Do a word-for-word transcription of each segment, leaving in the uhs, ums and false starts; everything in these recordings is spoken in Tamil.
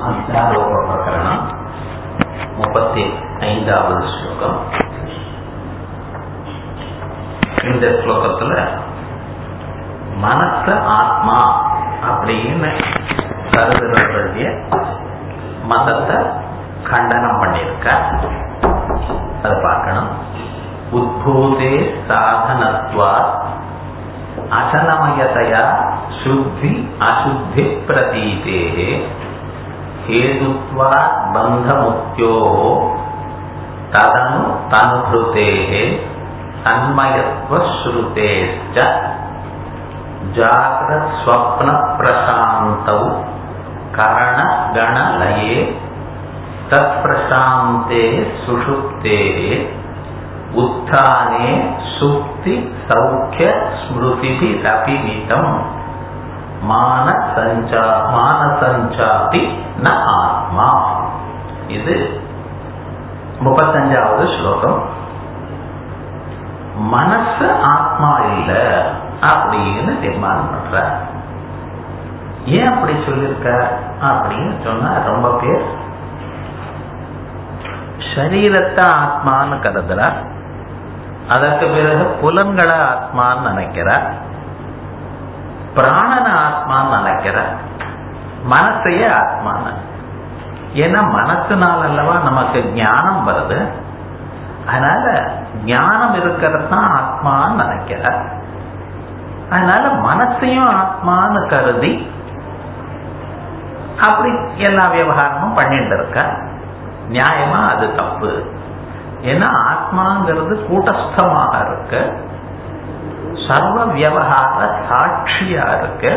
அத்தியாரோப பிரகரணம் முப்பத்தி ஐந்தாவது ஸ்லோகம். இந்த ஸ்லோகத்துல மனச ஆத்மா அப்படின்னு கருதுகளுடைய மதத்தை கண்டனம் பண்ணியிருக்க. அதை பார்க்கணும். உத்பூதே சாதனத்வா அசலமயதையா சுத்தி அசுத்தி பிரதீதே ஹேதுத்வா பந்தமுக்த்யோஹ ததனு தனுப்ருதேஹ தன்மயத்வ ஸ்ருதேஸ்ச ஜாக்ரத் ஸ்வப்ன பிரசாந்தௌ கரண கணலயே தத் பிரசாந்தே சுஷுப்தே உத்தானே சுக்தி சௌக்கிய ஸ்மிருதி ரபிமிதம் மானசஞ்சா மானசஞ்சாதி ந ஆத்மா. இது முப்பத்தஞ்சாவது ஸ்லோகம். மனசு ஆத்மா இல்ல அப்படின்னு தீர்மானம் பண்ற. ஏன் அப்படி சொல்லிருக்க அப்படின்னு சொன்னா, ரொம்ப பேர் சரீரத்தை ஆத்மான்னு கருதுற, அதற்கு பிறகு புலன்களை ஆத்மான்னு நினைக்கிற, பிராணன ஆத்மான்னு நினைக்கிற, மனசையே ஆத்மான. ஏன்னா மனசுனால அல்லவா நமக்கு ஞானம் வருது. அதனால ஞானம் இருக்கிறது தான் ஆத்மான்னு நினைக்கிற. அதனால மனசையும் ஆத்மான்னு கருதி அப்படி எல்லா விவகாரமும் பண்ணிட்டு இருக்க. நியாயமா அது தப்பு. ஏன்னா ஆத்மாங்கிறது கூட்டஸ்தமாக இருக்கு, சர்வ விவகார சாட்சியா இருக்கு,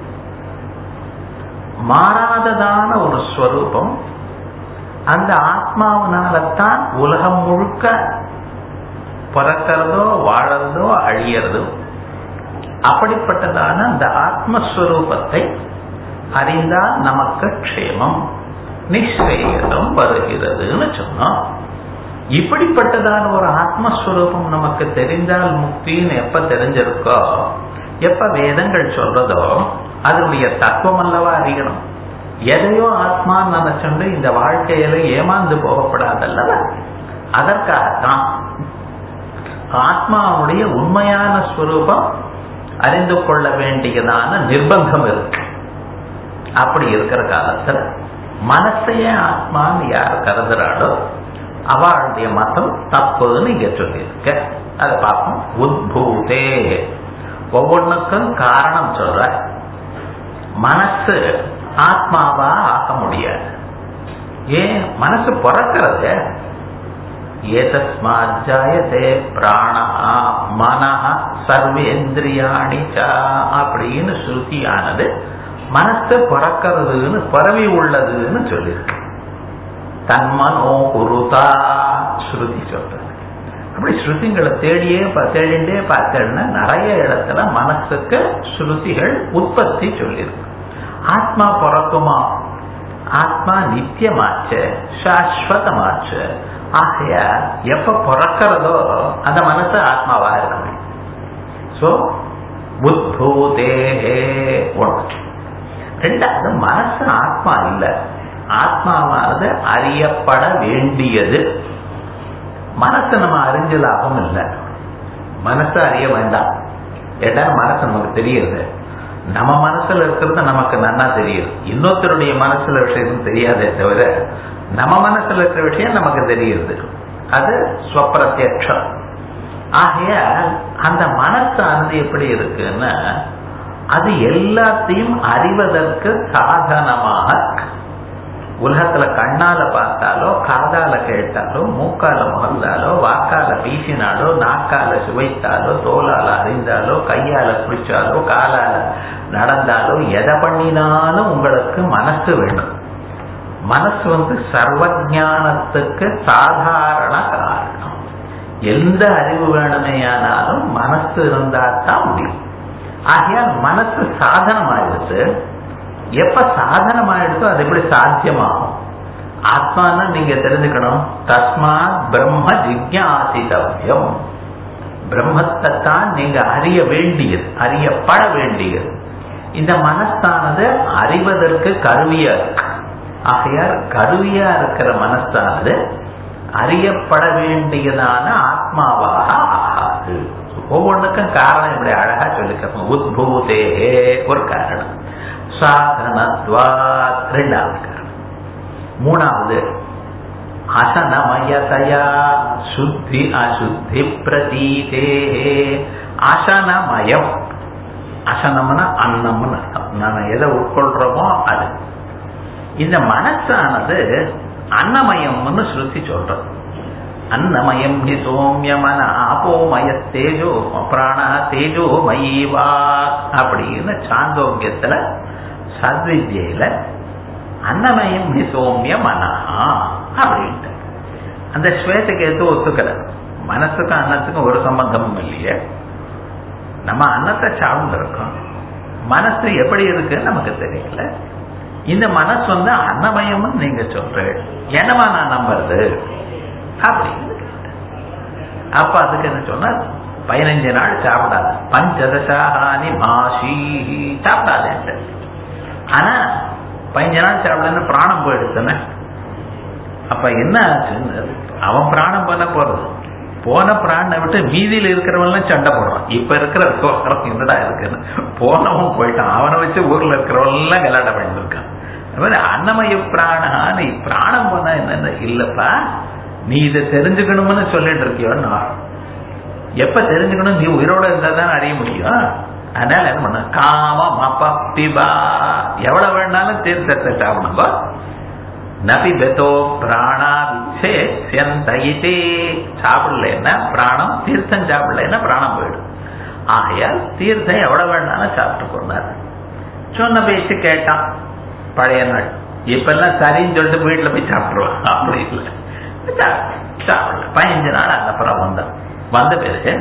மாறாததான ஒரு ஸ்வரூபம். அந்த ஆத்மாவினால்தான் உலகம் முழுக்க பிறக்கிறதோ வாழறதோ அழியறதோ. அப்படிப்பட்டதான அந்த ஆத்மஸ்வரூபத்தை அறிந்தால் நமக்கு க்ஷேமம் நிச்சயம் வருகிறதுன்னு சொன்னோம். இப்படிப்பட்டதான ஒரு ஆத்மஸ்வரூபம் நமக்கு தெரிந்தால் முக்தின்னு எப்ப தெரிஞ்சிருக்கோ, எப்ப வேதங்கள் சொல்றதோ அதனுடைய தத்துவம் அல்லவா அறியணும். எதையோ ஆத்மான்னு நினைச்சுண்டு இந்த வாழ்க்கையில ஏமாந்து போகப்படாதல்லவா. அதற்காகத்தான் ஆத்மாவுடைய உண்மையான ஸ்வரூபம் அறிந்து கொள்ள வேண்டியதான நிர்பந்தம் இருக்கு. அப்படி இருக்கிற காலத்துல மனசையே ஆத்மான்னு யார் கருதுறாளோ அவளுடைய மதம் தப்புன்னு இங்க சொல்லியிருக்க. அதை பார்ப்போம். உத்பூதே, ஒவ்வொன்றுக்கும் காரணம் சொல்ற. மனசு ஆத்மாவா ஆக முடியாது. ஏன்? மனசு பிறக்கிறது. ஏதஸ்மாஜாயதே பிராணா மனஹ சர்வேந்திரியாணி ச அப்படின்னு ஸ்ருதியானது மனசு பிறக்கிறதுன்னு பரவி உள்ளதுன்னு சொல்லியிருக்கு. தன்மனோ குருதா ஸ்ருதி சொல்றது. அப்படி ஸ்ருதிங்களை தேடியே தேடிண்டே பார்த்தேன்னா நிறைய இடத்துல மனசுக்கு ஸ்ருதிகள் உற்பத்தி சொல்லியிருக்கு. ஆத்மா பிறக்குமா? ஆத்மா நித்தியமாச்சு, சாஸ்வதமாச்சு. ஆகைய எப்ப பிறக்கிறதோ அந்த மனசு ஆத்மாவா இருக்கு. சோ உத்பூதே ஒன்று. ரெண்டாவது, மனசு ஆத்மா இல்ல, ஆத்மாவானது அறியப்பட வேண்டியது. மனசை நம்ம அறிஞ்ச லாபம் இல்லை. மனசை அறிய வேண்டாம். ஏன்னா மனசு நமக்கு தெரியுது. நம்ம மனசுல இருக்கிறது நமக்கு நன்னா தெரியுது. இன்னொருத்தருடைய மனசுல விஷயம் தெரியாதே தவிர நம்ம மனசுல இருக்கிற விஷயம் நமக்கு தெரியுது. அது ஸ்வப்பிரத்யக்ஷம். ஆகைய அந்த மனசானது எப்படி இருக்குன்னா, அது எல்லாத்தையும் அறிவதற்கு சாதனமாக உலகத்துல கண்ணால பார்த்தாலோ, காதால கேட்டாலோ, மூக்கால முகந்தாலோ, வாக்கால வீசினாலோ, நாக்கால சுவைத்தாலோ, தோலால அறிந்தாலோ, கையால குடிச்சாலோ, காலால நடந்தாலோ, எதை பண்ணினாலும் உங்களுக்கு மனசு வேணும். மனசு வந்து சர்வஞானத்துக்கு சாதாரண காரணம். எந்த அறிவு வேணுமையானாலும் மனசு இருந்தா தான் முடியும். ஆகையால் மனசு சாதனமாயிடுச்சு. எப்ப சாதனமாயிடுச்சோ அது எப்படி சாத்தியமாகும்? ஆத்மான்னு நீங்க தெரிஞ்சுக்கணும். தஸ்மாத் பிரம்ம ஜிக்ஞாசிதவ்யம். பிரம்மத்தை தான் நீங்க அறிய வேண்டியது, அறியப்பட வேண்டியது. இந்த மனசானது அறிவதற்கு கருவியா இருக்கு. ஆகையால் கருவியா இருக்கிற மனசானது அறியப்பட வேண்டியதான ஆத்மாவாக ஆகாது. ஒவ்வொன்றுக்கும் காரணம் இப்படி அழகா சொல்லிக்கிறோம். உத்பூதே ஒரு காரணம், சாதனத்வாத் ரெண்டாவது காரணம், மூணாவது அசனமயதயா சுத்தி அசுத்தி பிரதீதே. அசனமயம், அசனம்னா அன்னம்னு அர்த்தம். நாம எதை உட்கொள்றோமோ அது. இந்த மனசானது அன்னமயம்னு ஸ்ருதி சொல்றோம். அன்னமயம் ஹி சோம்யமன ஆபோமய தேஜோ பிராண தேஜோ மயீவா அப்படின்னு சாந்தோக்கியத்துல சத்வித்யில அன்னமயம் ஹி சோம்ய மனஹா அப்படின்ட்டு. அந்த ஸ்வேதகேது ஒத்துக்கல. மனசுக்கும் அன்னத்துக்கும் ஒரு சம்பந்தமும் இல்லையே. நம்ம அன்னத்தை சார்ந்து இருக்கோம், மனசு எப்படி இருக்குன்னு நமக்கு தெரியல. இந்த மனசு வந்து அன்னமயம்னு நீங்க சொல்றேன், என்னமா நான் நம்புறது அப்படின்னு. அப்ப அதுக்கு என்ன சொன்னா, பதினஞ்சு நாள் சாப்பிடாது, பஞ்சதசாஹானி மாசி சாப்பிடாது. ஆனா பதினஞ்சு நாள் சாப்பிடலன்னு பிராணம் போயிடுச்சுன்னு. அப்ப என்ன ஆச்சுன்னு, அவன் பிராணம் பண்ண போறது, போன பிராணனை விட்டு மீதியில் இருக்கிறவன் சண்டை போடுறான். இப்ப இருக்கிற என்னடா இருக்குன்னு போனவன் போயிட்டான், அவனை வச்சு ஊர்ல இருக்கிறவன் கலாட்டம் பண்ணிருக்கான். அன்னமய பிராணா, நீ பிராணம் போனா என்ன இல்லப்பா, நீ இதை தெரிஞ்சுக்கணும்னு சொல்லிட்டு இருக்கியோ. எப்ப தெரிஞ்சுக்கணும், நீ உயிரோட இருந்தா தான் அறிய முடியும். அதனால என்ன பண்ண, காமம் அப்பிபா, எவ்வளவு வேணாலும் தீர்த்தத்தை சாப்பிடும்பா. நபிபெதோ பிராணா விச்சேத்யந்தயிதே, சாப்பிடலன்னா பிராணம், தீர்த்தம் சாப்பிடலன்னா பிராணம் போயிடும். ஆகையால் தீர்த்தம் எவ்வளவு வேணாலும் சாப்பிட்டு கொண்டாரு. சொன்ன பேச்சு கேட்டான் பழைய நாள். இப்ப எல்லாம் சரின்னு சொல்லிட்டு வீட்டுல போய் சாப்பிட்டுருவான். அப்படி இல்லை, சாப்பிடல. பதினஞ்சு நாள் அப்புறம் வந்தான். வந்த பிறகு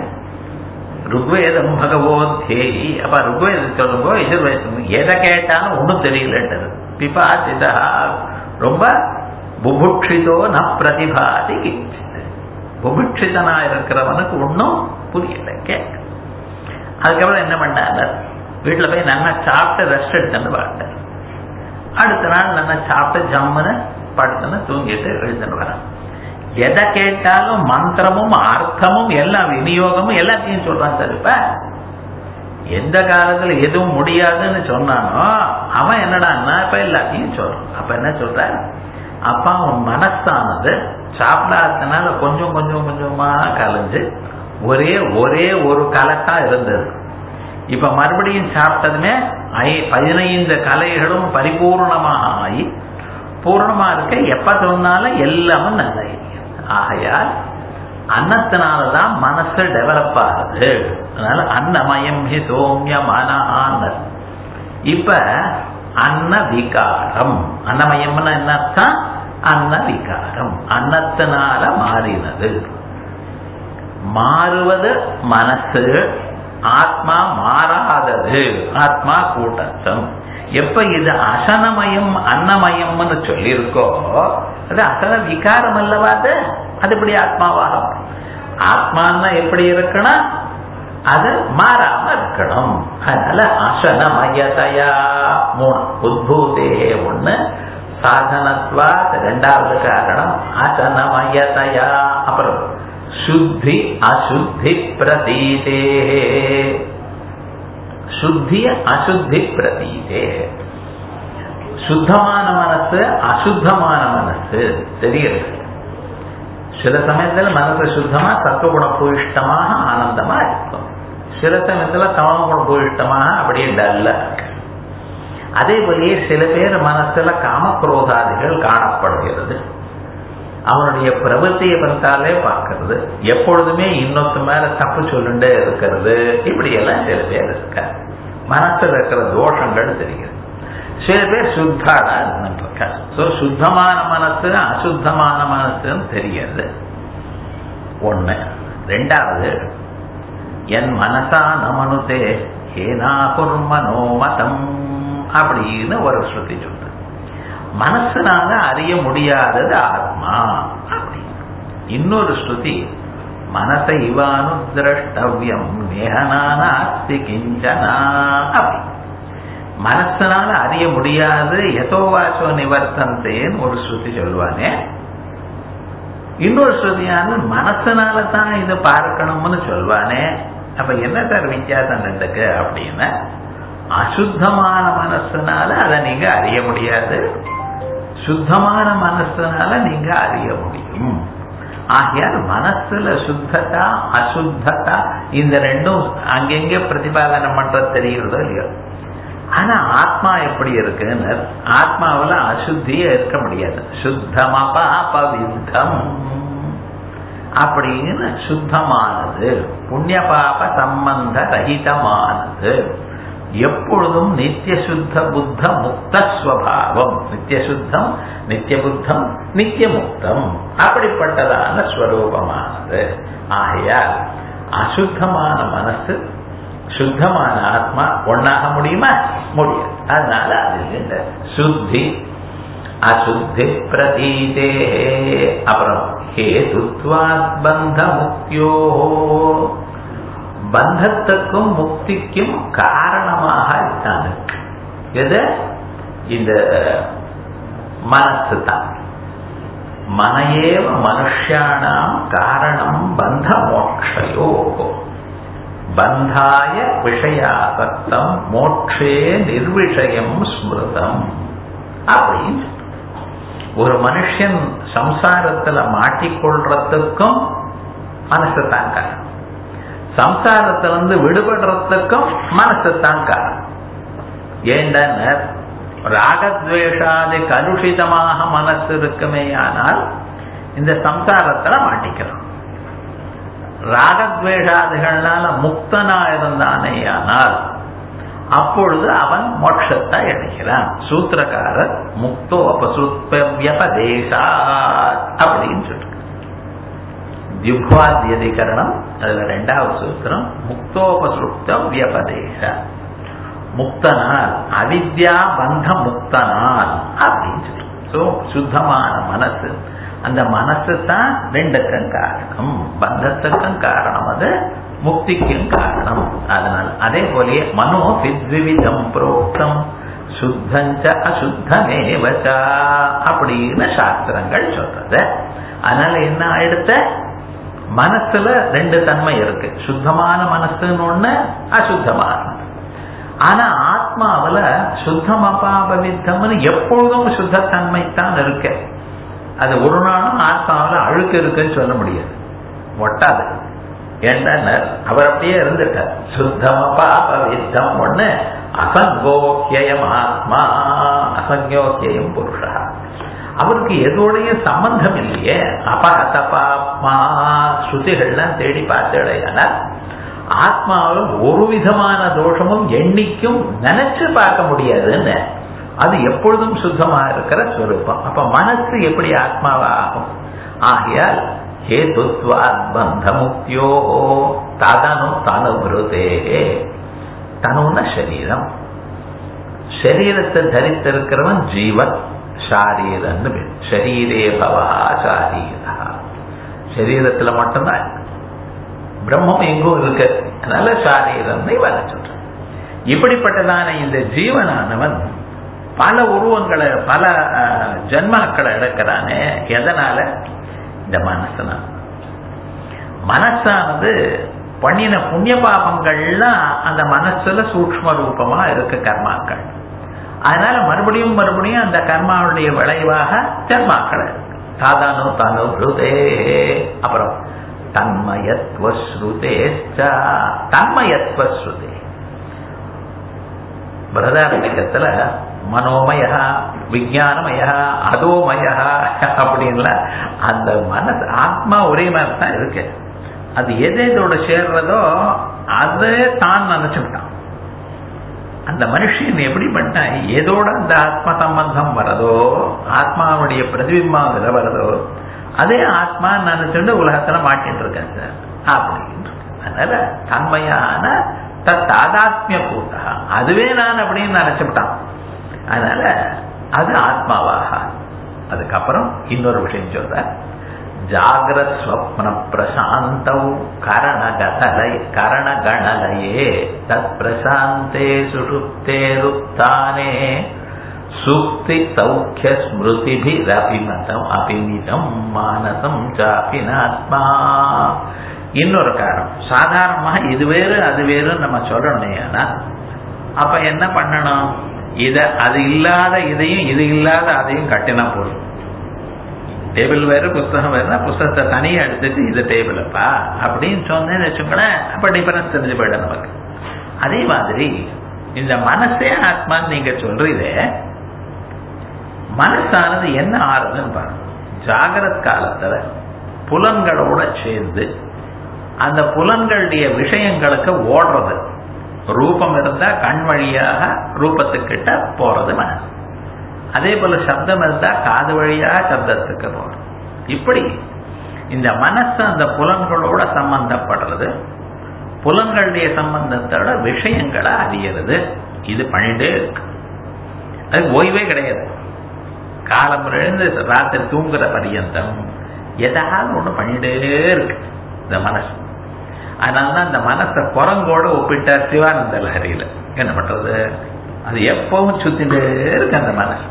ருக்வேதம் பகவோத்தேயி, அப்ப ருக்வேதம் சொல்லுங்கோ, எதிர்வேதம் எதை கேட்டாலும் ஒன்றும் தெரியலன்றது. பிபாசிதா, ரொம்ப புபுட்சிதோ ந பிரதிபாதி கிஞ்சித், புபுட்சிதனா இருக்கிறவனுக்கு ஒன்னும் புரியல கேட்க. அதுக்கப்புறம் என்ன பண்ணாங்க, வீட்டுல போய் நல்லா சாப்பிட்டு ரெஸ்ட் எடுத்துன்னு பார்த்தேன். அடுத்த நாள் நல்லா சாப்பிட்டு ஜம்முன்னு படுத்துன்னு தூங்கிட்டு எழுதுன்னு வரேன். எதை கேட்டாலும் மந்திரமும் அர்த்தமும் எல்லாம் விநியோகமும் எல்லாத்தையும் சொல்றான் சார். இப்ப எந்த காலத்துல எதுவும் முடியாதுன்னு சொன்னானோ அவன் என்னடான்னா இப்ப எல்லாத்தையும் சொல்றான். அப்ப என்ன சொல்ற, அப்ப அவன் மனசானது சாப்பிடாதனால கொஞ்சம் கொஞ்சம் கொஞ்சமா கலைஞ்சு ஒரே ஒரே ஒரு கலக்கா இருந்தது. இப்ப மறுபடியும் சாப்பிட்டதுமே பதினைந்து கலைகளும் பரிபூர்ணமாக ஆகி பூர்ணமா இருக்க எப்ப சொன்னாலும் எல்லாமும் நல்ல. ஆகையால் அன்னத்தினாலதான் மனசு டெவலப் ஆகுது. அதனால அன்னமயம் ஹி சோம்ய மனஹான். இப்ப அன்ன விகாரம், அன்னமயம்னா என்ன அர்த்தம், அன்ன விகாரம் அன்னத்தினால மாறினது. மாறுவது மனசு, ஆத்மா மாறாதது, ஆத்மா கூட்டத்தம். எப்ப இது அசனமயம் அன்னமயம்னு சொல்லியிருக்கோ அது அசன விகாரம் அல்லவா, அது அது எப்படி ஆத்மாவாகும்? ஆத்மான்னா எப்படி இருக்கணும், அது மாறாம இருக்கணும். அதனால அசனமயதயா மூணு, உத்பூதே ஒண்ணு, சாதனத்வா ரெண்டாவது காரணம், அசனமயதயா. அப்புறம் சுத்தி அசுத்தி பிரதீதே, சுத்திய அசுத்தி பிரதீதே. சுத்தமான மனசு அசுத்தமான மனசு தெரியுது. சில சமயத்துல மனசு சுத்தமா சத்துவகுண பூயிஷ்டமாக ஆனந்தமா இருக்கும், சில சமயத்துல தமகுண பூயிஷ்டமாக அப்படியே டல்ல இருக்கு. அதே போலயே சில பேர் மனசுல காமக்ரோதாதிகள் காணப்படுகிறது. அவனுடைய பிரபத்தியை பார்த்தாலே பார்க்கறது, எப்பொழுதுமே இன்னொரு மேல தப்பு சொல்லுண்டே இருக்கிறது, இப்படி எல்லாம் சில பேர் இருக்க. மனசுல இருக்கிற தோஷங்கள் தெரிகிறது. சில பேர் சுத்தாடா இருக்க. சோ சுத்தமான மனசு அசுத்தமான மனசுன்னு தெரியாது ஒண்ணு. ரெண்டாவது, என் மனசா நமனுதே ஏனா குர்மனோ மதம் அப்படின்னு ஒரு ஸ்ருதி சொல்ற. மனசுனால அறிய முடியாதது ஆத்மா அப்படி. இன்னொரு ஸ்ருதி, மனசை இவானு திரஷ்டவியம் நேகனானாஸ்தி கிஞ்சனா அப்படி. மனசனால அறிய முடியாது. எதோவாசோ நிவர்த்தந்தேன்னு ஒரு ஸ்ருதி சொல்லுவானே, இன்னொரு ஸ்ருதியான மனசனால தான் இது பார்க்கணும்னு சொல்வானே. அப்ப என்ன சார் வித்தியாசம் ரெண்டுக்கு அப்படின்னா, அசுத்தமான மனசுனால அதை நீங்க அறிய முடியாது, சுத்தமான மனசுனால நீங்க அறிய முடியும். ஆகையால் மனசுல சுத்ததா அசுத்ததா இந்த ரெண்டும் அங்கெங்க பிரதிபாதனம் பண்ற தெரியுறதோ இல்லையோ. ஆனா ஆத்மா எப்படி இருக்குன்னு, ஆத்மாவில அசுத்தியே இருக்க முடியாது. சுத்தமபா பவித்தம் அப்படின்னு சுத்தமானது, புண்ணிய பாப சம்பந்த ரஹிதமானது, எப்பொழுதும் நித்திய சுத்த புத்த முக்த ஸ்வபாவம். நித்திய சுத்தம் நித்திய புத்தம் நித்திய முக்தம் அப்படிப்பட்டதான ஸ்வரூபமானது. ஆகையால் அசுத்தமான மனசு சுத்தமான ஆத்மா ஒன்னாக முடியுமா? முடியாது. அதனால அது சுத்தி அசுத்தி பிரதீதே. அப்புறம் ஹேதுத்வாத் பந்த முக்தியோ, பந்தத்துக்கும் முக்திக்கும் காரணமாக இருக்காங்க. எது? இந்த மனசு தான். மனையேவ மனுஷ்யானாம் காரணம் பந்த மோட்சயோ, பந்தாய விஷயாசக்தம் மோட்சே நிர்விஷயம் ஸ்மிருதம் அப்படின்னு. ஒரு மனுஷன் சம்சாரத்துல மாட்டிக்கொள்றதுக்கும் மனசு தான் காரணம், சம்சாரத்திலிருந்து விடுபடுறதுக்கும் மனசு தான் காரணம். ஏண்டன ராகத்வேஷாதி கலுஷிதமாக மனசு இருக்குமே, ஆனால் இந்த சம்சாரத்துல மாட்டிக்கிறோம். ராகத்வேஷாதிகள்னால முக்தனா இருந்தானே ஆனால் அப்பொழுது அவன் மோட்சத்தை அடைகிறான். சூத்திரக்காரர் முக்தோ அபசுத்பவியபதேசா அப்படின்னு சொல்ற தியுக்வாத்யதிகரணம், அதுல ரெண்டாவது சூத்திரம் முக்தோபசுப்த வியபதேச. முக்தனால் அவித்யா பந்த முக்தனால் அப்படின்னு சொல்லி. சோ சுத்தமான மனசு, அந்த மனசு தான் ரெண்டுக்கும் காரணம், பந்தத்துக்கும் காரணம், அது முக்திக்கும் காரணம். அதனால அதே போலயே மனோ வித்விவிதம் புரோக்தம் சுத்தஞ்ச அசுத்தமேவச்ச அப்படின்னு சாஸ்திரங்கள் சொல்றது. அதனால என்ன ஆயிடுத்த, மனசுல ரெண்டு தன்மை இருக்கு, சுத்தமான மனசுன்னு ஒண்ணு, அசுத்தமான. ஆனா ஆத்மாவில சுத்தம் அபாபவித்தம்னு எப்பொழுதும் சுத்தத்தன்மை தான் இருக்கு. அது ஒரு நாளும் ஆத்மாவில அழுக்கு இருக்குன்னு சொல்ல முடியாது, ஒட்டாது. ஏன்னா அவர் அப்படியே இருந்துட்டார். சுத்தம் அபாபவித்தம் ஒண்ணு, அசங்கோக்கியம் ஆத்மா, அசங்கோக்கியம் புருஷா. அவருக்கு எதோடைய சம்பந்தம் இல்லையே. அபஹதபாத்மா ஸ்ருதிகள்லாம் தேடி பார்த்தடையானா ஆத்மாவில் ஒரு விதமான தோஷமும் எண்ணிக்கும் நினைச்சு பார்க்க முடியாதுன்னு. அது எப்பொழுதும் சுத்தமா இருக்கிற ஸ்வரூபம். அப்ப மனசு எப்படி ஆத்மாவாகும்? ஆகையால் ஹேதுத்வாத் பந்த முக்தியோ ததனு தனுபிருதே. தனுன சரீரம், சரீரத்தை தரித்திருக்கிறவன் ஜீவன், ஷாரீரன்னு பேர். ஷரீரே பவா ஷாரீரா, சரீரத்துல மட்டும்தான், பிரம்மம் எங்கும் இருக்கு. அதனால ஷாரீரம்னு வர சொல்ற. இப்படிப்பட்டதான இந்த ஜீவனானவன் பல உருவங்களை பல ஜன்மாக்களை எடுக்கிறானே. எதனால? இந்த மனசுனா. மனசானது பண்ணின புண்ணிய பாபங்கள்லாம் அந்த மனசுல சூக்ஷ்ம ரூபமா இருக்கு கர்மாக்கள். அதனால மறுபடியும் மறுபடியும் அந்த கர்மாவுடைய விளைவாக ஜன்மாக்கள் தாதானோ தானோ ஹிருதே. அப்புறம் தன்மயத்வஸ்ருதே, தன்மயத்வஸ்ருதே பிரதாரணிகத்துல மனோமய விஞ்ஞானமய அதோமய அப்படின்ல அந்த மனசு ஆத்மா ஒரே மாதிரி தான் இருக்கு. அது எது எதோட சேர்றதோ அதே தான் நினைச்சுட்டான். அந்த மனுஷன் எப்படி பண்ணா, எதோட அந்த ஆத்ம சம்பந்தம் வரதோ, ஆத்மாவுடைய பிரதிபிம்பம் அதுல வரதோ, அதே ஆத்மா நினைச்சுட்டு உலகத்துல மாட்டிட்டு இருக்கேன் சார் அப்படின்னு. அதனால தன்மையான தாதாத்மிய பூதா, அதுவே நான் அப்படின்னு நினைச்சுட்டான். அதனால அது ஆத்மாவாக. அதுக்கப்புறம் இன்னொரு விஷயம் சொல்ற, ஜாகிரத் ஸ்வப்ன பிரசாந்தௌ கரணகதலை கரணகணலயே தத் பிரசாந்தே சுஷுப்தேருத்தானே சுக்தி சௌக்கிய ஸ்மிருதிபிரபிமதம் அபிமிதம் மானசம் சாபினாத்மா. இன்னொரு காரணம், சாதாரணமாக இது வேறு அது வேறு நம்ம சொல்லணும். ஏன்னா அப்ப என்ன பண்ணணும், இத அது இல்லாத இதையும் இது இல்லாத அதையும் கட்டினா போதும். டேபிள் வேறு புஸ்தகம் வேறுனா புஸ்தகத்தை தனியாக எடுத்துட்டு இது டேபிளப்பா அப்படின்னு சொன்னேன்னு வச்சுக்கோங்களேன், அப்ப டிஃபரன்ஸ் தெரிஞ்சு போயிடும் நமக்கு. அதே மாதிரி இந்த மனசே ஆத்மான்னு நீங்க சொல்றீதே, மனசானது என்ன ஆறுதுன்னு பாருங்க. ஜாகிரத் காலத்துல புலன்களோட சேர்ந்து அந்த புலன்களுடைய விஷயங்களுக்கு ஓடுறது. ரூபம் இருந்தா கண் வழியாக ரூபத்துக்கிட்ட போறது மனசு. அதே போல சப்தம் இருந்தா காது வழியாக சப்தத்துக்கு போறது. இப்படி இந்த மனசு அந்த புலன்களோட சம்பந்தப்படுறது, புலன்களுடைய சம்பந்தத்தோட விஷயங்களை அறியறது. இது பண்ணிட்டே இருக்கு, அது ஓய்வே கிடையாது. காலம் எழுந்து ராத்திரி தூங்குற பரியந்தம் எதாவது ஒண்ணு பண்ணிட்டே இருக்கு இந்த மனசு. அதனாலதான் இந்த மனசை குரங்கோட ஒப்பிட்டார் சிவானந்த லஹரியில. என்ன பண்றது, அது எப்பவும் சுத்திட்டே இருக்கு அந்த மனசு.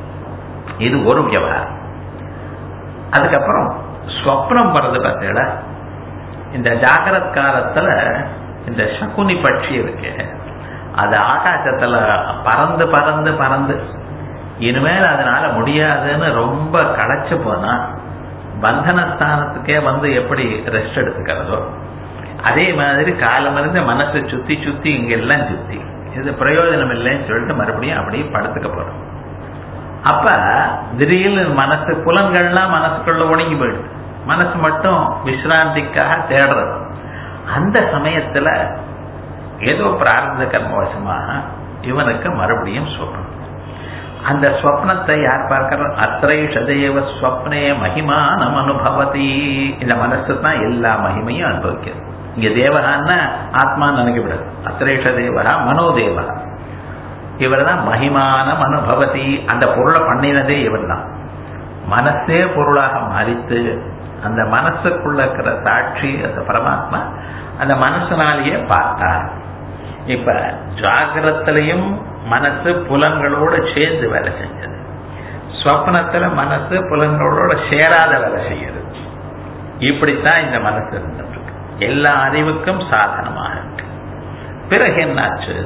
இது ஒரு விவகாரம். அதுக்கப்புறம் ஸ்வப்னம் வர்றது பார்த்தீங்களா, இந்த ஜாகிரத் காலத்துல இந்த சகுனி பட்சி இருக்கு, அது ஆகாசத்துல பறந்து பறந்து பறந்து இனிமேல் அதனால முடியாதுன்னு ரொம்ப களைச்சு போனா பந்தனஸ்தானத்துக்கே வந்து எப்படி ரெஸ்ட் எடுத்துக்கிறதோ அதே மாதிரி காலம் இருந்து மனசை சுத்தி சுத்தி இங்கெல்லாம் சுத்தி இது பிரயோஜனம் இல்லைன்னு சொல்லிட்டு மறுபடியும் அப்படியே படுத்துக்க போறோம். அப்ப திடீர்னு மனசு புலன்கள்லாம் மனசுக்குள்ள ஒடுங்கி போயிடுது, மனசு மட்டும் விசிராந்திக்காக தேடுறது. அந்த சமயத்துல ஏதோ பிரார்த்த கர்மவசமாக இவனுக்கு மறுபடியும் சொப்னம். அந்த ஸ்வப்னத்தை யார் பார்க்கிறார், அத்ரைஷதேவ ஸ்வப்னே மகிமானம் அனுபவதி. இந்த மனசு தான் எல்லா மகிமையும் அனுபவிக்கிறது. இங்க தேவகான்னா ஆத்மான்னு நினைக்கப்படாது. அத்ரேஷ தேவகா மனோதேவகா, இவர் தான் மகிமானம் அனுபவதி. அந்த பொருளை பண்ணினதே இவர் தான். மனசே பொருளாக மாறித்து அந்த மனசுக்குள்ள இருக்கிற சாட்சி அந்த பரமாத்மா அந்த மனசனாலேயே பார்த்தார். இப்ப ஜாகிரத்திலையும் மனசு புலன்களோட சேர்ந்து வேலை செஞ்சது, ஸ்வப்னத்துல மனசு புலன்களோட சேராத வேலை செய்யுது. இப்படித்தான் இந்த மனசு இருந்துட்டு இருக்கு, எல்லா அறிவுக்கும் சாதனமாக இருக்கு. பிறகு என்னாச்சு,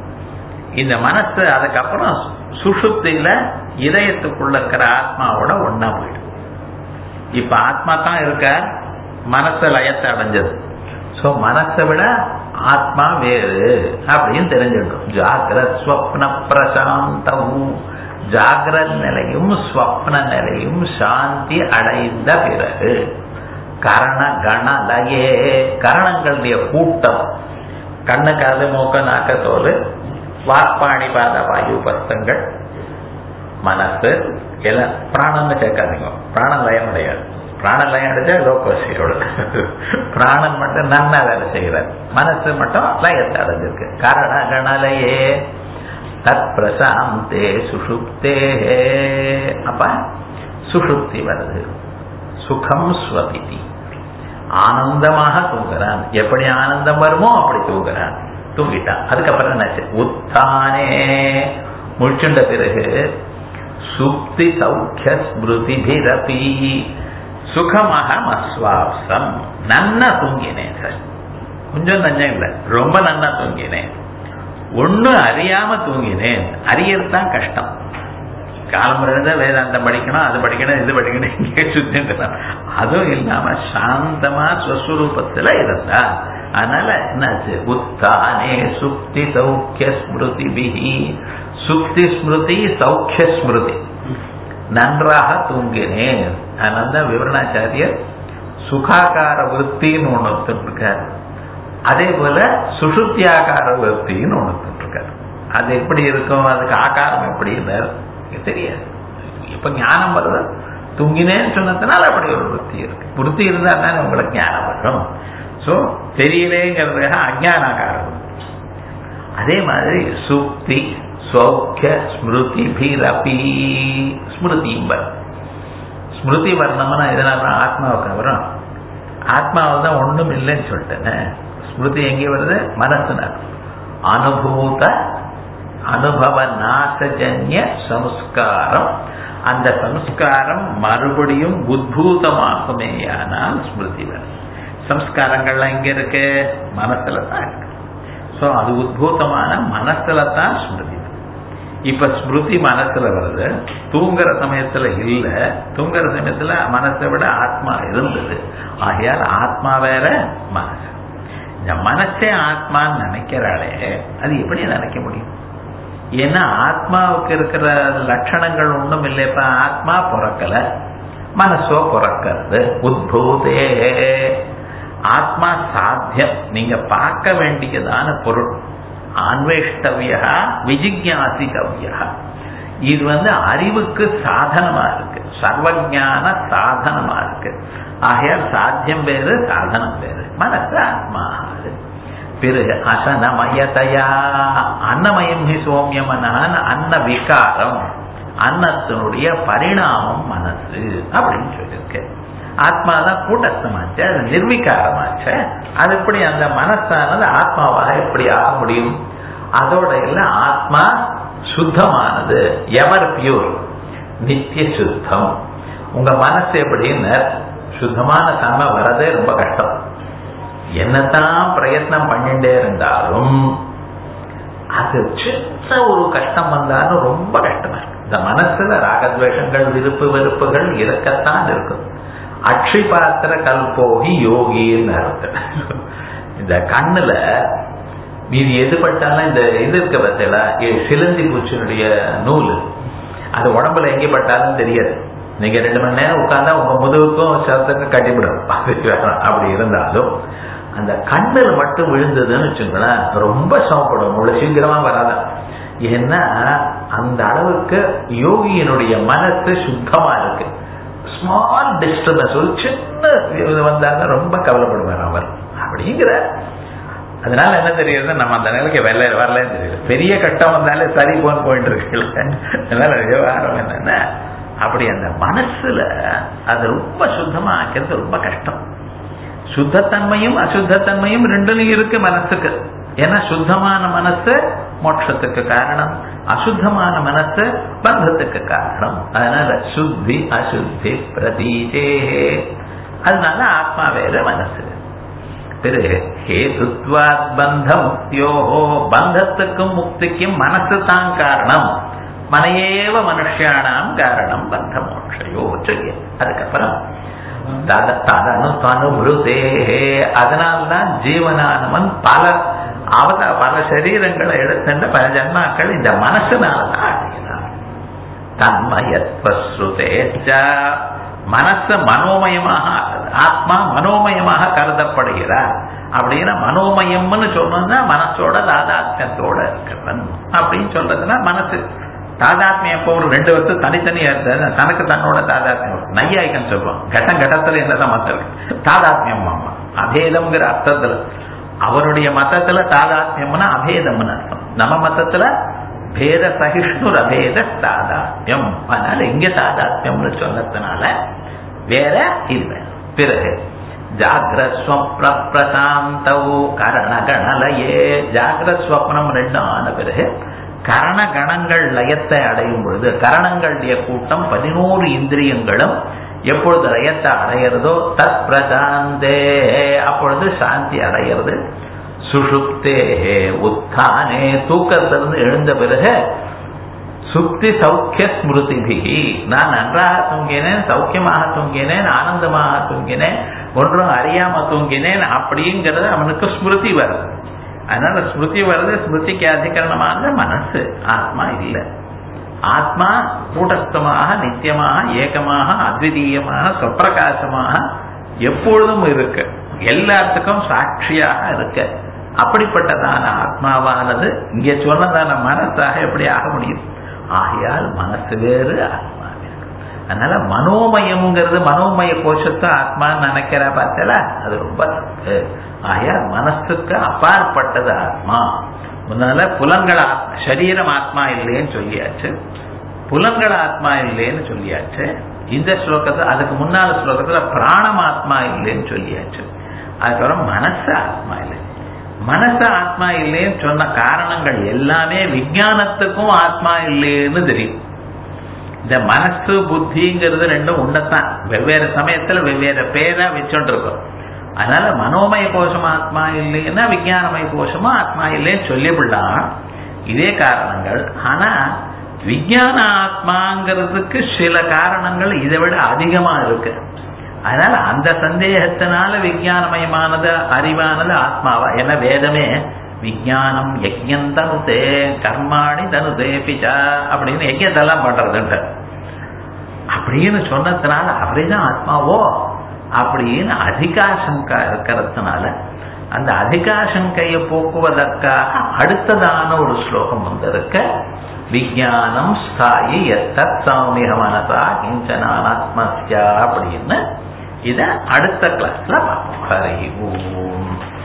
இந்த மனசு அதுக்கப்புறம் சுஷுப்தியில இதயத்துக்குள்ள இருக்கிற ஆத்மாவோட ஒன்னா போயிடும். இப்ப ஆத்மா தான் இருக்க, மனச லயத்தை அடைஞ்சது. சோ மனசை விட ஆத்மா வேறு அப்படின்னு தெரிஞ்சிடும். ஜாகிரத் ஸ்வப்ன பிரசாந்தம், ஜாகிரத் நிலையும் ஸ்வப்ன நிலையும் சாந்தி அடைந்த பிறகு கரண கணலயே, கரணங்களுடைய கூட்டம், கண்ணு காது மூக்க நாக்க தோல் வாக்பாணி பாத வாயு பஸ்தங்கள் மனசு எல்லாம் பிராணம்னு கேட்காதீங்க, பிராணம் லயம் கிடையாது. பிராணம் லயம் அடைஞ்சா லோகோசியோட, பிராணன் மட்டும் நன்னா வேலை செய்கிறார், மனசு மட்டும் லயத்தை அடைஞ்சிருக்கு. கரண கணலையே தத் பிரசாந்தே சுஷுப்தே. அப்ப சுஷுப்தி வருது, சுகம் ஸ்வபிதி, ஆனந்தமாக தூங்குறான். எப்படி ஆனந்தம் வருமோ அப்படி தூங்குறான், தூங்கிட்டான். அதுக்கப்புறம் என்னாச்சு, உத்தானே முழிச்சுண்ட பிறகு சுக்தி சௌக்கிய ஸ்மிருதிபிரபி சுகமாக மஸ்வாப்சம், நன்னா தூங்கினேன் சார், கொஞ்சம் நஞ்சம் இல்லை, ரொம்ப நன்னா தூங்கினேன். ஒண்ணு அறியாம தூங்கினேன், அறியறதுதான் கஷ்டம். காலம் இருந்த வேதாந்தம் படிக்கணும், அது படிக்கணும், இது படிக்கணும், இங்கே சுத்திங்கலாம். அதுவும் இல்லாம சாந்தமா ஸ்வஸ்வரூபத்துல இருந்தா, அதனால என்னாச்சு, உத்தானே சுக்தி சௌக்கிய ஸ்மிருதிபிஹி, சுக்தி ஸ்மிருதி சௌக்கிய ஸ்மிருதி, நன்றாக தூங்கினேன். அதனால விவரணாச்சாரியர் சுகாகார விற்த்தின்னு ஒண்ணு இருக்காரு, அதே போல சுஷுப்தியாகார விற்த்தின்னு ஒண்ணு இருக்காரு. அது எப்படி இருக்கும், அதுக்கு ஆகாரம் எப்படி இருந்தார் தெரியாது. இப்ப ஞானம் வருது, தூங்கினேன்னு சொன்னதுனால அப்படி ஒரு விற்பி இருக்கு. விற்பி இருந்தா தானே உங்களுக்கு ஞானம் வரும். சோ தெரியலேங்கிறதுக்காக அஜானாகாரம். அதே மாதிரி சுக்தி சௌக்கிய ஸ்மிருதி பீரபி, ஸ்மிருதிம்பர் ஸ்மிருதி வர்ணம்னா இதனால ஆத்மாவுக்கு வரும். ஆத்மாவில் தான் ஒண்ணும் இல்லைன்னு சொல்லிட்டேன். ஸ்மிருதி எங்கே வருது? மனசுனா அனுபூத அனுபவ நாசஜன்ய சம்ஸ்காரம். அந்த சம்ஸ்காரம் மறுபடியும் உத்பூதமாகுமேயானால் ஸ்மிருதி வரும். சம்ஸ்காரங்கள்லாம் எங்க இருக்கு? மனசுல தான் இருக்கு. சோ அது உத்பூதமான மனசுல தான் ஸ்மிருதி. இப்ப ஸ்மிருதி மனசுல வருது, தூங்குற சமயத்துல இல்ல. தூங்குற சமயத்துல மனசை விட ஆத்மா இருந்தது. ஆகையால் ஆத்மா வேற மனசு. இந்த மனசே ஆத்மான்னு நினைக்கிறாளே, அது எப்படி நினைக்க முடியும்? ஏன்னா ஆத்மாவுக்கு இருக்கிற லட்சணங்கள் ஒண்ணும் இல்லைப்பா. ஆத்மா பிறக்கல, மனசோ பிறக்கிறது. உத்பூதே ஆத்மா சாத்தியம், நீங்க பார்க்க வேண்டியதான பொருள். அன்வேஷ்டவியா விஜிக்யாசிகவ்யா, இது வந்து அறிவுக்கு சாதனமா இருக்கு, சர்வஞான சாதனமா இருக்கு. ஆகையால் சாத்தியம் வேறு சாதனம் வேறு. மனசு ஆத்மா. பிறகு அசனமயதையா அன்னமயம் ஹி சோமியமனான் அன்ன விகாரம், அன்னத்தினுடைய பரிணாமம் மனசு அப்படின்னு சொல்லியிருக்கு. ஆத்மாதான் கூட்டஸ்தமாச்சு, அது நிர்விகாரமாச்சு. அது எப்படி அந்த மனசானது ஆத்மாவாக எப்படி ஆக முடியும்? அதோட எல்லாம் ஆத்மா சுத்தமானது, எவர் பியூர், நித்திய சுத்தம். உங்க மனசு எப்படின்னு சுத்தமான தன்மை வரதே ரொம்ப கஷ்டம். என்னதான் பிரயத்னம் பண்ணிட்டே இருந்தாலும் அது சின்ன ஒரு கஷ்டம் வந்தாலும் ரொம்ப கஷ்டமா இருக்கு. இந்த மனசுல ராகத்வேஷங்கள், விருப்பு வெறுப்புகள் இருக்கத்தான் இருக்கும். அக்ஷி பாத்திர கல்போகி யோகின்னு அர்த்தம். இந்த கண்ணுல மீதி எது பட்டாலும் இந்த இது இருக்க பார்த்தீங்களா, சிலந்தி பூச்சியினுடைய நூல், அது உடம்புல எங்கே பட்டாலும் தெரியாது. நீங்க ரெண்டு மணி நேரம் உட்கார்ந்தா உங்க முதுகுக்கும் சத்துக்கும் கட்டிவிடும். அப்படி இருந்தாலும் அந்த கண்ணுல மட்டும் விழுந்ததுன்னு வச்சுங்களேன், ரொம்ப சமப்படும், இவ்வளவு சீக்கிரமா வராத. ஏன்னா அந்த அளவுக்கு யோகியினுடைய மனசு சுத்தமா இருக்கு. ஸ்மால் டிஸ்டர்பன்ஸ், ஒரு சின்ன இது வந்தாங்க ரொம்ப கவலைப்படுவார் அவர் அப்படிங்கிற. அதனால என்ன தெரியுது, நம்ம அந்த நிலைக்கு வெள்ள வரலன்னு தெரியுது. பெரிய கட்டம் வந்தாலே சரி போன்னு போயிட்டு இருக்கு. அதனால விவகாரம் என்னன்னா, அப்படி அந்த மனசுல அது ரொம்ப சுத்தமா ஆக்கிறது ரொம்ப கஷ்டம். சுத்தத்தன்மையும் அசுத்தத்தன்மையும் ரெண்டுலையும் இருக்கு மனசுக்கு. ஏன்னா சுத்தமான மனசு மோட்சத்துக்கு காரணம், அசுத்தமான மனசு பந்தத்துக்கு காரணம். அதனால சுத்தி அசுத்தி பிரதீதே. அதனால ஆத்மா வேற மனசு. பிறகு ஹேதுத்வாத் பந்த முக்தியோஹோ, பந்தத்துக்கும் முக்திக்கும் மனசு தான் காரணம். மனையேவ மனுஷியானாம் காரணம் பந்த மோட்சயோ சொல்லிய. அதுக்கப்புறம் அதனால்தான் ஜீவனானவன் பல அவத பல சரீரங்களை எடுத்துட்டு பல ஜன்மாக்கள் இந்த மனசுனால்தான் அடைகிறார். தன்மயத்வஸ்ருதேச்ச, மனசு மனோமயமாக, ஆத்மா மனோமயமாக கருதப்படுகிறார். அப்படின்னா மனோமயம்னு சொல்லணும்னா மனசோட தாதாத்மியத்தோட இருக்கிறவன் அப்படின்னு சொல்றதுன்னா மனசு தாதாத்மியம். எப்போ ஒரு ரெண்டு வருஷம் தனித்தனியா இருந்தது, தனக்கு தன்னோட தாதாத்மியம். நையாயிக்கம் சொல்லுவோம், கட்டம் கட்டத்துல என்னதான் மத்தம் இருக்கு, தாதாத்மியம் ஆமா அபேதம்ங்கிற அர்த்தத்துல. அவருடைய மதத்துல தாதாத்மியம்னா அபேதம்னு அர்த்தம். நம்ம மதத்துல பேத சகிஷ்ணு அபேத தாதாத்மியம். அதனால இங்க தாதாத்மியம்னு சொன்னதுனால வேற இல்லை. பிறகு ஜாகிரஸ்வப்ன பிரசாந்தவு கரணகணலயே, ஜாகிரஸ்வப்னம் ரெண்டும் ஆன பிறகு கரணகணங்கள் லயத்தை அடையும் பொழுது, கரணங்களுடைய கூட்டம் பதினோரு இந்திரியங்களும் எப்பொழுது லயத்தை அடையிறதோ தத் பிரசாந்தே, அப்பொழுது சாந்தி அடையிறது. சுஷுப்தே உத்தானே, தூக்கத்திலிருந்து எழுந்த பிறகு சுக்தி சௌக்கிய ஸ்மிருதிபிகி, நான் நன்றாக தூங்கினேன், சௌக்கியமாக தூங்கினேன், ஆனந்தமாக தூங்கினேன், ஒன்றும் அறியாம தூங்கினேன் அப்படிங்கிறது அவனுக்கு ஸ்மிருதி வருது. அதனால ஸ்மிருதி வருது. ஸ்மிருதிக்கு அதிகரணமாக மனசு, ஆத்மா இல்லை. ஆத்மா கூட்டஸ்தமாக, நித்தியமாக, ஏகமாக, அத்விதீயமாக, சொப்பிரகாசமாக எப்பொழுதும் இருக்கு, எல்லாத்துக்கும் சாட்சியாக இருக்கு. அப்படிப்பட்டதான ஆத்மாவானது இங்கே சொன்னதான மனசாக எப்படி ஆக முடியும்? ஆகையால் மனசு வேறு, ஆத்மா வேறு. அதனால மனோமயம்ங்கிறது, மனோமய கோஷத்தை ஆத்மான்னு நினைக்கிற பார்த்தல, அது ரொம்ப ஆகையால் மனசுக்கு அப்பாற்பட்டது ஆத்மா. முன்னால புலன்கள் சரீரம் ஆத்மா இல்லைன்னு சொல்லியாச்சு, புலன்கள் ஆத்மா இல்லைன்னு சொல்லியாச்சு. இந்த ஸ்லோகத்தை அதுக்கு முன்னால ஸ்லோகத்துல பிராணமாத்மா இல்லைன்னு சொல்லியாச்சு. அதுக்கப்புறம் மனசு ஆத்மா இல்லை. மனசு ஆத்மா இல்லைன்னு சொன்ன காரணங்கள் எல்லாமே விஞ்ஞானத்துக்கும் ஆத்மா இல்லைன்னு தெரியும். இந்த மனசு புத்திங்கிறது ரெண்டும் உண்டத்தான், வெவ்வேறு சமயத்துல வெவ்வேறு பேரா வச்சுட்டு இருக்கோம். அதனால மனோமய கோஷம் ஆத்மா இல்லைன்னா விஞ்ஞானமய கோஷமும் ஆத்மா இல்லைன்னு சொல்லிவிடலாம். இதே காரணங்கள். ஆனா விஞ்ஞான ஆத்மாங்கிறதுக்கு சில காரணங்கள் இதை விட அதிகமா இருக்கு. அதனால அந்த சந்தேகத்தினால விஞ்ஞானமயமானது அறிவானது ஆத்மாவா? ஏன்னா வேதமே விஞ்ஞானம் யஜ்ஞம் தனுதே கர்மாணி தனுதே பிச்சா அப்படின்னு யஜ்ஞத்தெல்லாம் பண்றதுன்ற அப்படின்னு சொன்னதுனால அப்படிதான் ஆத்மாவோ அப்படின்னு அதிகாசங்கா இருக்கிறதுனால அந்த அதிகாசங்கையை போக்குவதற்காக அடுத்ததான ஒரு ஸ்லோகம் வந்து இருக்க, விஞ்ஞானம் ஸ்தாயி எத்தத் சௌமிய மனசா கிஞ்சனாத்மஸ்யா அப்படின்னு இத அடுத்த கிளாஸ்ல பார்ப்போம். ஹரி ஓம்.